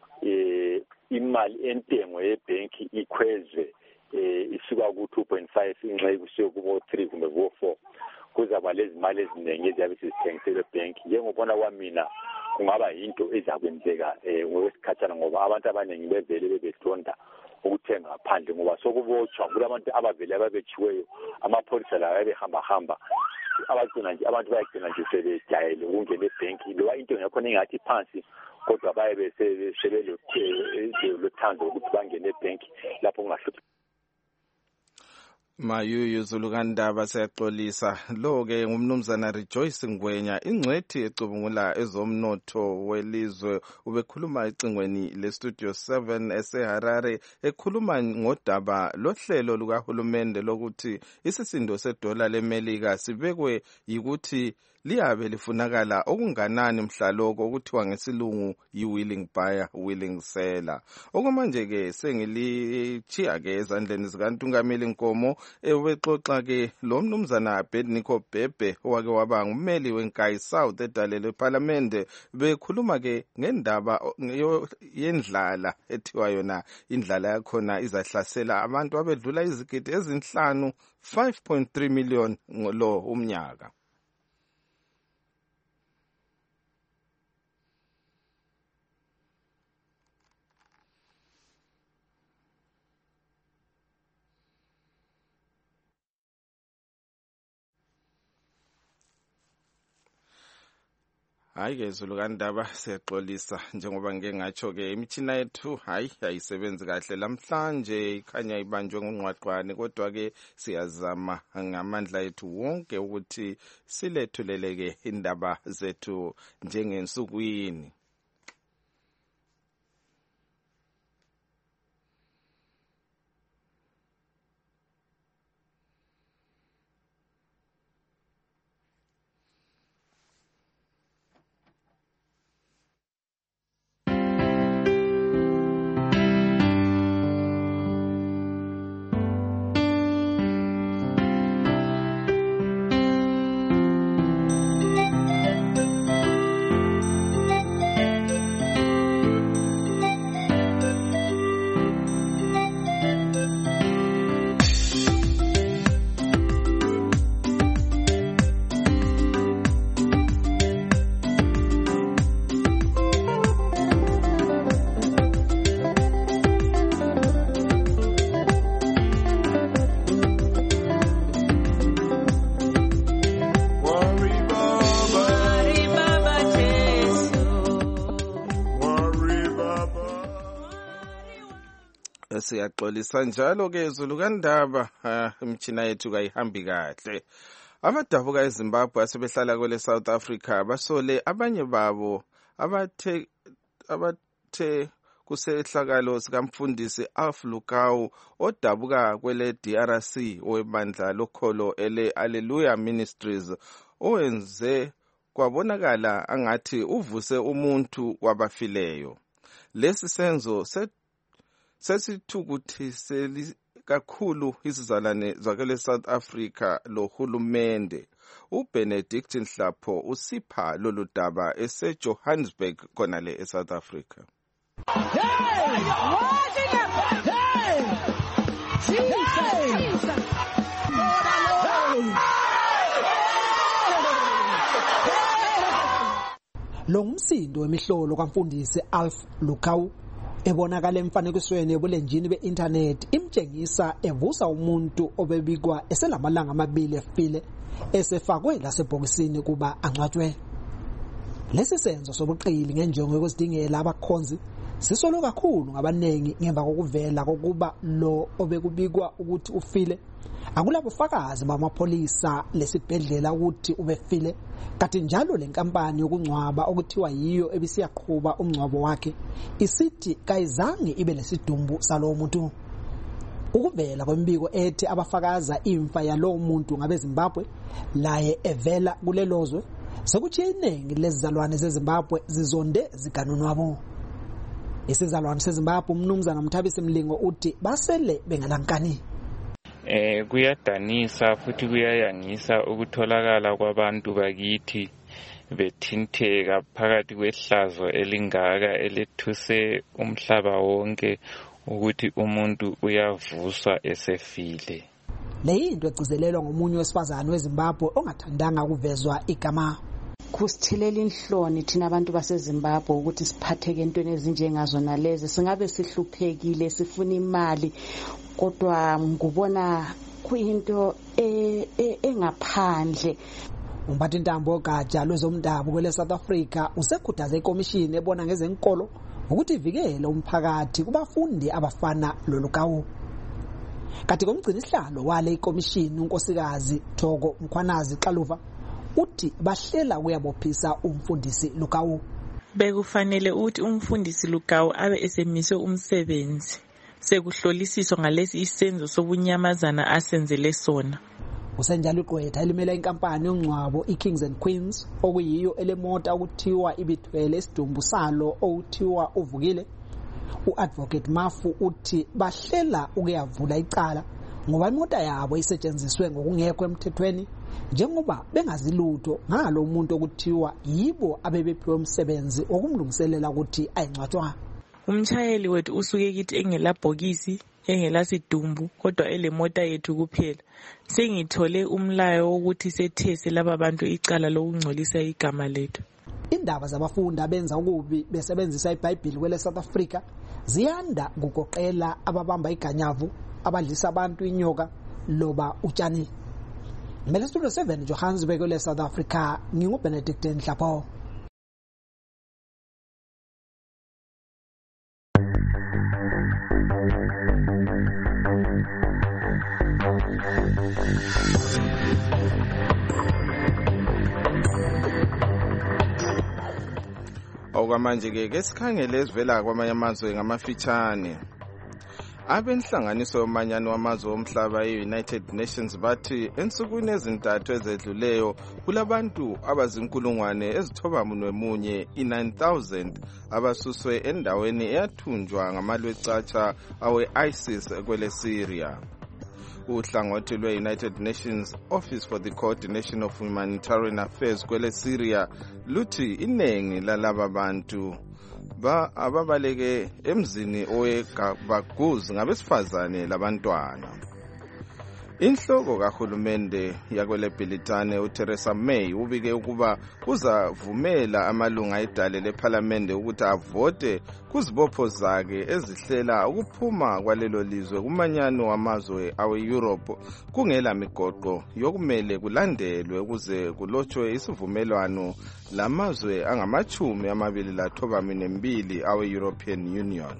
imali entengo yebhenki ikhwezwe isuka ku-2.5 inxa kusuke kubo-3 kumbe kubo-4 kuzaba lezi mali eziningi eziyabe sizithengisele ebhenki. Njengobona kwamina kungaba yinto ezakwenzeka ngokwesikhathana ngoba abantu abaningi bevele bebedonda ukuthenga ngaphandle ngoba sokubotshwa kulabantu abavele ababetshiweyo amapholisa lawo ayebehamba abantu bayagcina nje sebejayele ukungena ebhenki loba into yakhona ingathi phansi kodwa baye sebelothanzo ukuthi bangene ebhenki lapho kungahluphi. Mayuyu Zulukandaba siyaxolisa. Lo-ke ngumnumzana Rejoice Ngwenya, ingcwethi ecubungula ezomnotho welizwe, ubekhuluma ecingweni leStudio 7 eseHarare ekhuluma ngodaba lohlelo lukahulumende lokuthi isisindo sedola leMelika sibekwe yikuthi liyabe lifunakala okunganani mhlaloko okuthiwa ngesilungu yi-willing buyer, willing seller. Okwamanje-ke sengilichiya-ke ezandleni zikaNtungameli Nkomo ewexoxa-ke lo mnumzana Bednico Bhebhe owake waba ngummeli weNkayi South edale lephalamende bekhuluma-ke ngendaba yendlala ethiwa yona indlala yakhona izahlasela abantu abedlula izigidi ezinhlanu 5.3 million lo umnyaka. Hayi ke Zulukandaba siyaxolisa njengoba ngeke ngatsho-ke imitshina yethu ayisebenzi kahle lamhlanje ikhanya ibanjwe ngungqwaqwane kodwa-ke siyazama ngamandla ethu wonke ukuthi silethuleleke indaba zethu njengensukwini. Siyaxolisa njalo-ke Zulukandaba imitshina yethu kayihambi kahle. Abadabuka eZimbabwe asebehlala kwele South Africa basole abanye babo abathe kusehlakalo sikamfundisi Alf Lukau odabuka kwele DRC owebandla lokholo ele Alleluia Ministries owenze kwabonakala angathi uvuse umuntu wabafileyo. Lesi senzo sesithukuthise kakhulu izizalwane zakele South Africa lohulumende. uBenedict Nhlapho usipha lolu daba eseJohannesburg khonale eSouth Africa. Lo ngumsindo wemihlolo kaMfundisi Alf Lukau ebonakala emfanekisweni ebulenjini be-internet imtshengisa evusa umuntu obebikwa eselamalanga amabili efile esefakwe lasebhokisini kuba angcwatshwe. Lesi senzo sobuqili ngenjongo yokuzidingela abakhonzi sisolo kakhulu ngabanengi ngemva kokuvela kokuba lo obekubikwa ukuthi ufile akulabufakazi bamapholisa lesibhedlela ukuthi ubefile, kanti njalo lenkampani yokungcwaba okuthiwa yiyo ebisiyaqhuba umngcwabo wakhe isithi kayizange ibe lesidumbu salowo muntu. Ukuvela kwembiko ethi abafakaza imfa yalowo muntu ngabeZimbabwe laye evela kulelozwe sekuthiye iningi lezizalwane zeZimbabwe zizonde ziganonwabo. Isizalwane seZimbabwe umnumzana Mthabisi Mlingo uthi basele bengalankani. Kuyadanisa futhi kuyayangisa ukutholakala kwabantu bakithi bethinteka phakathi kwehlazo elingaka elethuse umhlaba wonke ukuthi umuntu uyavuswa esefile. Le into egcizelelwa ngomunye wesifazane weZimbabwe ongathandanga kuvezwa igama. Kusithelela inhloni thina abantu baseZimbabwe ukuthi siphatheke entweni ezinjengazo nalezi. Singabe sihluphekile sifuna imali kodwa ngubona kuyinto engaphandle. Umphathi Ntambo ogatsha lwezomdabu kwele South Africa usekhuthaza ikomishini ebona ngezenkolo ukuthi ivikele umphakathi kubafundi abafana loLukawu. Kanti komgcini isihlalo wale ikomishini unkosikazi Thoko Mkhwanazi Xaluva uthi bahlela kuyabophisa umfundisi Lukawu. Bekufanele ukuthi umfundisi Lukawu abe esemiswe umsebenzi sekuhlolisiswa ngalesi isenzo sobunyamazana asenzele sona. Usenjalo igqwetha elimela inkampani yongcwabo iKings and Queens okuyiyo elemota ukuthiwa ibithwele isidumbu salo okuthiwa uvukile. Uadvocate Mafu uthi bahlela ukuyavula icala ngoba imota yabo isetshenziswe ngokungekho emthethweni njengoba bengazilutho ngalo umuntu okuthiwa yibo abebephiwe umsebenzi okumlungiselela ukuthi ayingcwatshwa. Umshayeli wethu usuke kithi engelabhokisi engelasidumbu kodwa elemota yethu kuphela. Sengithole umlayo wokuthi sethese laba bantu icala lokungcolisa igama lethu. Indaba zabafundi abenza ukubi besebenzisa iBhayibheli kwele South Africa ziyanda kugoqela ababamba iganyavu, abadlisa abantu inyoka loba utshani. Mele Studio 7 Johannesburg kwele South Africa nginguBenedict Nhlapho. Okwamanje ke sikhangele esivela kwamanye amazwe ngamafitshane. Abenhlanganiso yomanyano wamazwe omhlaba e-United Nations bathi ensukwini ezintathu ezedluleyo kulabantu abazinkulungwane ezithobamunye i-9,000 abasuswe endaweni eyathunjwa ngamalwecatsha awe-ISIS kwele Syria. Uhlangothi lwe-United Nations Office for the Coordination of Humanitarian Affairs kwele Syria luthi inengi lalaba bantu ababaleke emzini oweGabaguz ngabesifazane labantwana. Inhloko kahulumende yakwele Britane uTheresa May ubike ukuba uzavumela amalunga edale leParliament ukuthi avote kuzibopho zakhe ezihlela ukuphuma kwalelo lizwe kumanyano wamazwe awe-Europe kungela migoqo yokumele kulandelwe ukuze kulotshwe isivumelwano lamazwe angama-22 awe-European Union.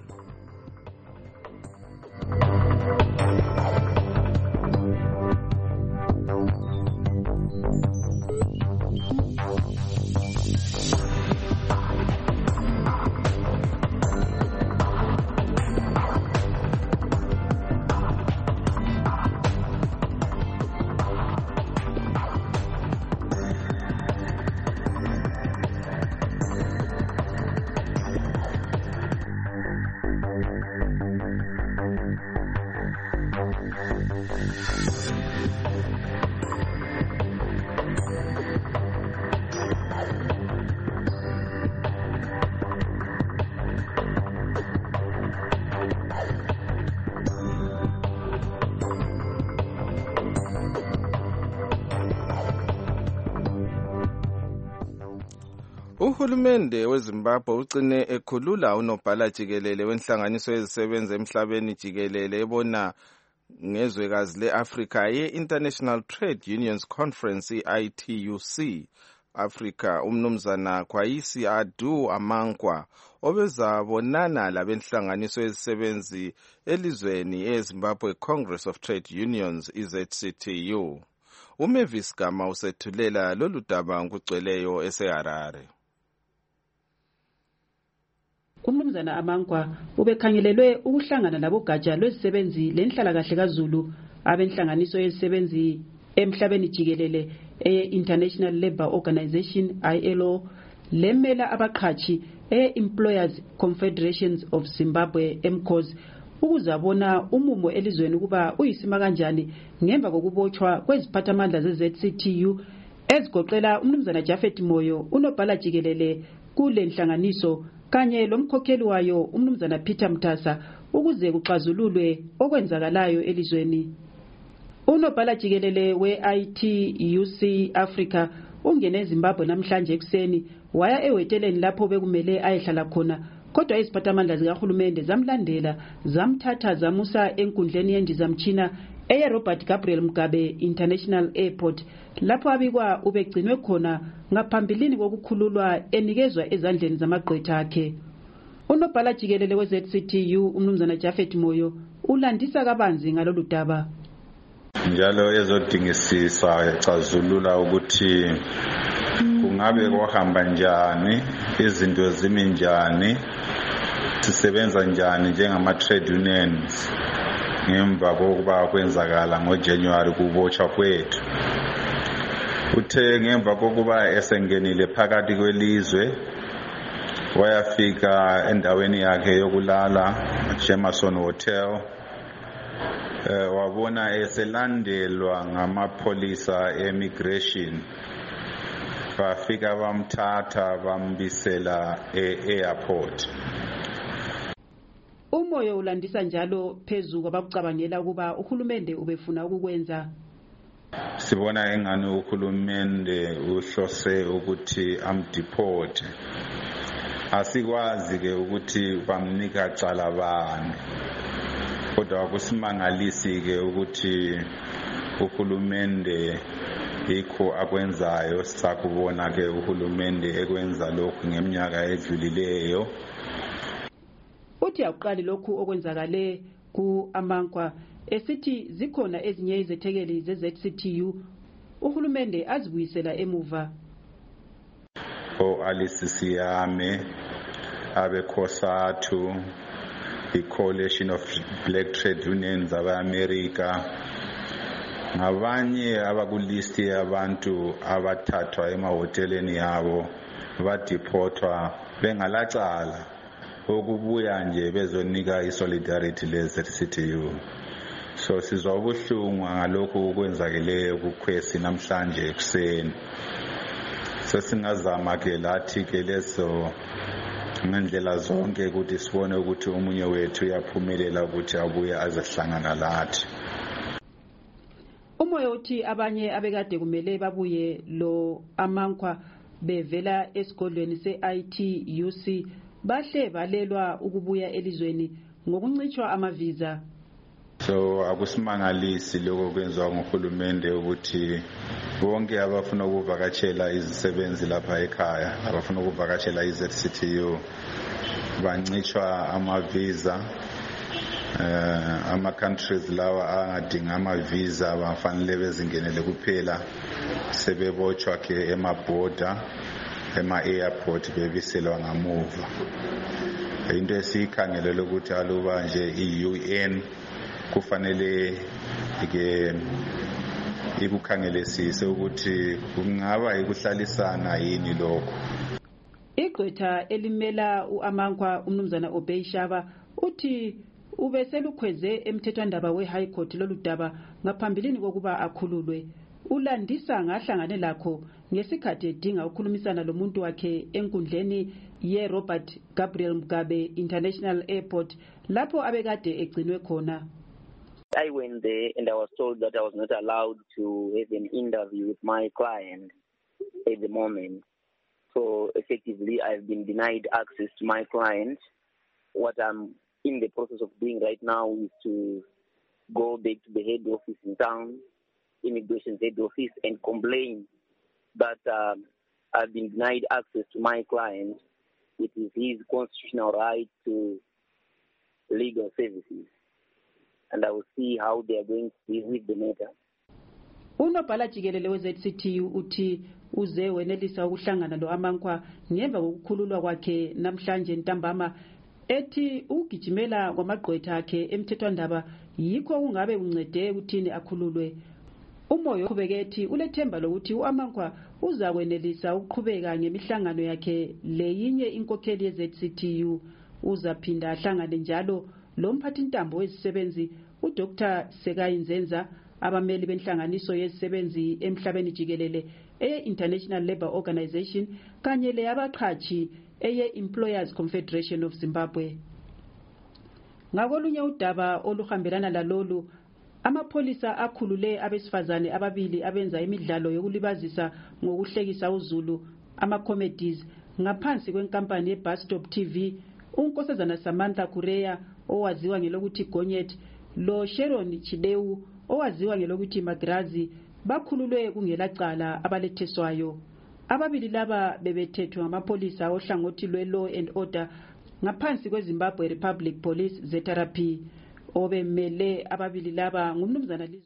Uhulumende weZimbabwe ucine ekhulula unobhala jikelele wenhlanganiso yezisebenzi emhlabeni jikelele ebona ngezwekazi leAfrica ye-International Trade Unions Conference ITUC Africa umnumzana Kwayisi Adu Amankwa obezabonana labenhlanganiso yezisebenzi elizweni eZimbabwe Congress of Trade Unions ZCTU. Umavis Gama usethulela lolu daba ngugcweleyo eseHarare. Umnumzana Amankwa ubekhangelelwe ukuhlangana labogatsha lwezisebenzi lenhlalakahle kaZulu abenhlanganiso yezisebenzi emhlabeni jikelele e-International Labour Organization ILO lemela abaqhatshi Employers Confederations of Zimbabwe MCOS ukuzabona umumo elizweni kuba uyisima kanjani ngemva kokubotshwa kweziphathamandla ze-ZCTU ezigoqela umnumzana Japhet Moyo unobhala jikelele kule nhlanganiso kanye lomkhokheli wayo umnumzana Peter Mtasa ukuze kuxazululwe okwenzakalayo elizweni. Unobhala jikelele we-ITUC Africa ungene eZimbabwe namhlanje ekuseni waya eweteleni lapho bekumele ayehlala khona, kodwa iziphathamandla zikahulumende zamlandela zamthatha zamusa enkundleni yendizamtshina eye-Robert Gabriel Mugabe International Airport lapho abikwa ubegcinwe khona ngaphambilini kokukhululwa enikezwa ezandleni zamagqwetha akhe. Unobhala jikelele we-ZCTU umnumzana Japhet Moyo ulandisa kabanzi ngalolu daba. Njalo ezodingisisa ecazulula ukuthi kungabe kwahamba njani, izinto zimi njani, sisebenza njani njengama trade unions ngemva kokuba kwenzakala ngoJanuary kubotshwa kwethu. Uthe ngemva kokuba esengenile phakathi kwelizwe wayafika endaweni yakhe yokulala Jameson Hotel, wabona eselandelwa ngamapholisa e-immigration, bafika bamthatha bambisela e-airport. Umoyo ulandisa njalo phezu kwabakucabangela ukuba uhulumende ubefuna ukukwenza. Sibona engani uhulumende uhlose ukuthi amdeport. Asikwazi ke ukuthi bamnika cala bani, kodwa kusimangalisi ke ukuthi uhulumende ikho akwenzayo. Sakubona ke uhulumende ekwenza lokhu ngeminyaka edlulileyo. Uthi akuqali lokhu okwenzakale ku-Amankwa esithi zikhona ezinye izethekeli ze-ZCTU uhulumende azibuyisela emuva. Alice Siyame, abekhosathu, i-Coalition of Black Trade Unions aba-America, ngabanye abakulisti abantu abathathwa emahoteleni yabo badeportwa bengalacala ukubuya nje bezonika i-solidarity le-ZCTU. So sizwa ubuhlungu ngalokhu okwenzakeleyo kukhwesi namhlanje ekuseni. Sesingazama ke lathi ke lezo ngendlela zonke ukuthi sibone ukuthi umunye wethu uyaphumelela ukuthi abuye azehlangana lathi. Umoya uthi abanye abekade kumele babuye lo Amankwa bevela esigodlweni se-ITUC bahle balelwa ukubuya elizweni ngokuncitshwa amavisa. So akusimangalisi lokho kwenziwa nguhulumende ukuthi bonke abafuna ukuvakatshela izisebenzi lapha ekhaya, abafuna ukuvakatshela i-ZCTU bancitshwa amavisa. Ama-countries lawa angadinga amavisa bafanele bezingenele kuphela, sebebotshwa ke emaborder, ema-airport bebiselwa ngamuva. Into esiyikhangelele ukuthi aluba nje i-UN kufanele ke ikukhangelisise ukuthi kungaba ikuhlalisana yini lokho. Igqwetha elimela u-Amankwa umnumzana Obey Shaba uthi ubeselukhweze emthethwandaba we-High Court lolu daba ngaphambilini kokuba akhululwe. Ulandisa ngahlangane lakho ngesikhathi edinga ukukhulumisana lomuntu wakhe enkundleni ye-Robert Gabriel Mugabe International Airport lapho abekade egcinwe khona. I went there and I was told that I was not allowed to have an interview with my client at the moment. So effectively, I've been denied access to my client. What I'm in the process of doing right now is to go back to the head office in town, immigration head office, and complain that I've been denied access to my client. It is his constitutional right to legal services. And I will see how they are going to deal with the matter. Unobhala jikelele we-ZCTU uthi uze wenelisa ukuhlangana lo Amankwa ngemva kokukhululwa kwakhe namhlanje ntambama, ethi ugijimela kwamagqwetha akhe emthethwandaba yikho kungabe kuncede ukuthini akhululwe. Umoyo uqhubeke ethi ulethemba lokuthi uAmankwa uzakwenelisa ukuqhubeka ngemihlangano yakhe leyinye inkokheli yeZCTU. Uzaphinda ahlangane njalo lomphathintambo wezisebenzi uDr Sekayi Nzenza, abameli benhlanganiso yezisebenzi emhlabeni jikelele eye-International Labour Organization kanye leyabaqhatshi eye-Employers Confederation of Zimbabwe. Ngakolunye udaba oluhambelana lalolu, amapholisa akhulule abesifazane ababili abenza imidlalo yokulibazisa ngokuhlekisa uzulu, ama-comedies, ngaphansi kwenkampani ye-Bus Stop TV, unkosazana Samantha Kureya owaziwa ngelokuthi Gonyet lo Sharon Chidewu owaziwa ngelokuthi Magrazi bakhululwe kungelacala abaletheswayo. Ababili laba bebethethwe ngamapolisa ohlangothi lwe-Law and Order ngaphansi kweZimbabwe Republic Police ZRP. Obemele ababili laba ngumnumzana Lizwe.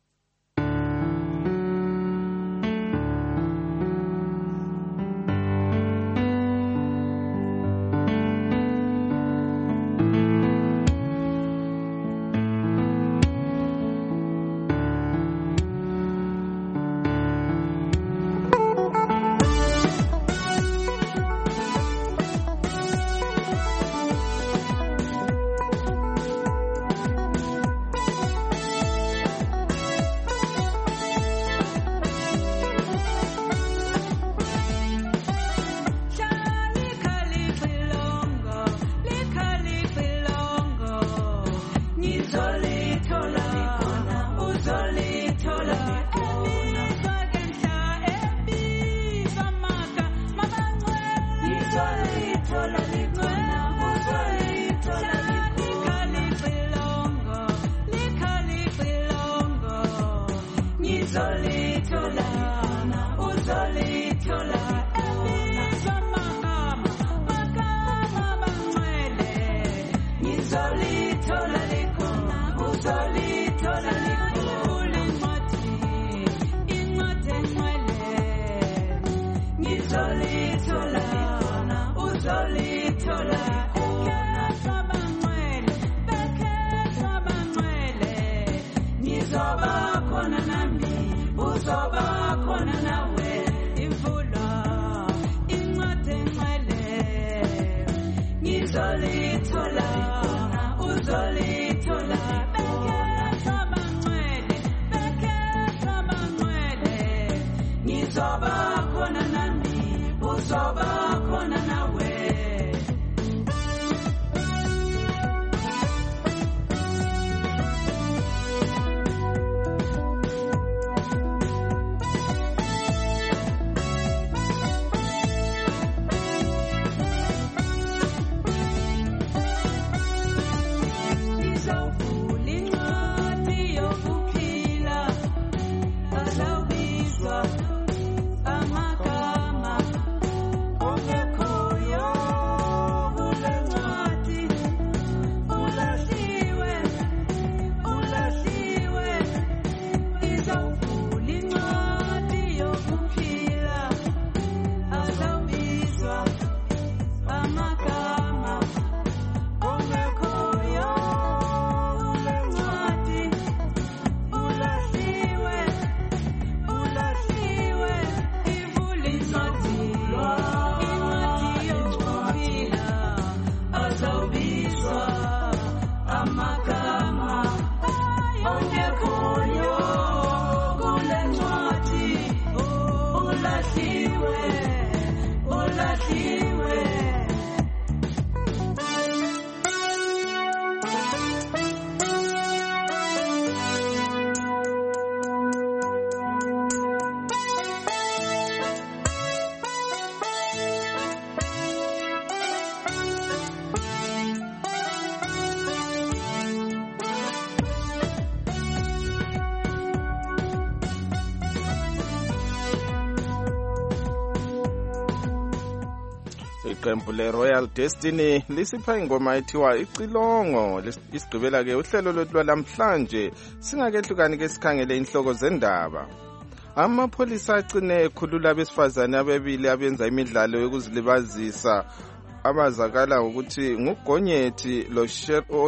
Iqembu le-Royal Destiny lisipha ingoma ethiwa Icilongo. Isigqibela ke uhlelo lwethu lwalamhlanje singakehlukani ke sikhangele inhloko zendaba. Amapholisa agcine ekhulula abesifazane ababili abenza imidlalo yokuzilibazisa abazakala ukuthi nguGonyethi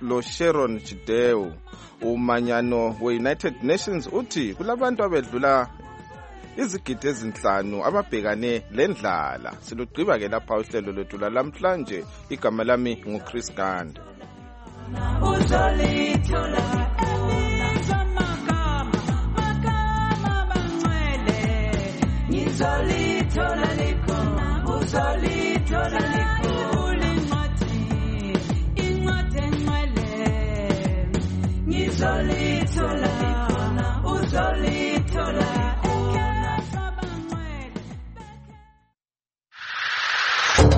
lo Sharon Chideu. Umanyano we-United Nations uthi kulabantu abedlula izigidi ezinhlanu ababhekane lendlala. Silugqiba ke lapha uhlelo lwethu lamhlanje. Igama lami nguChris Ganda. Uzolithola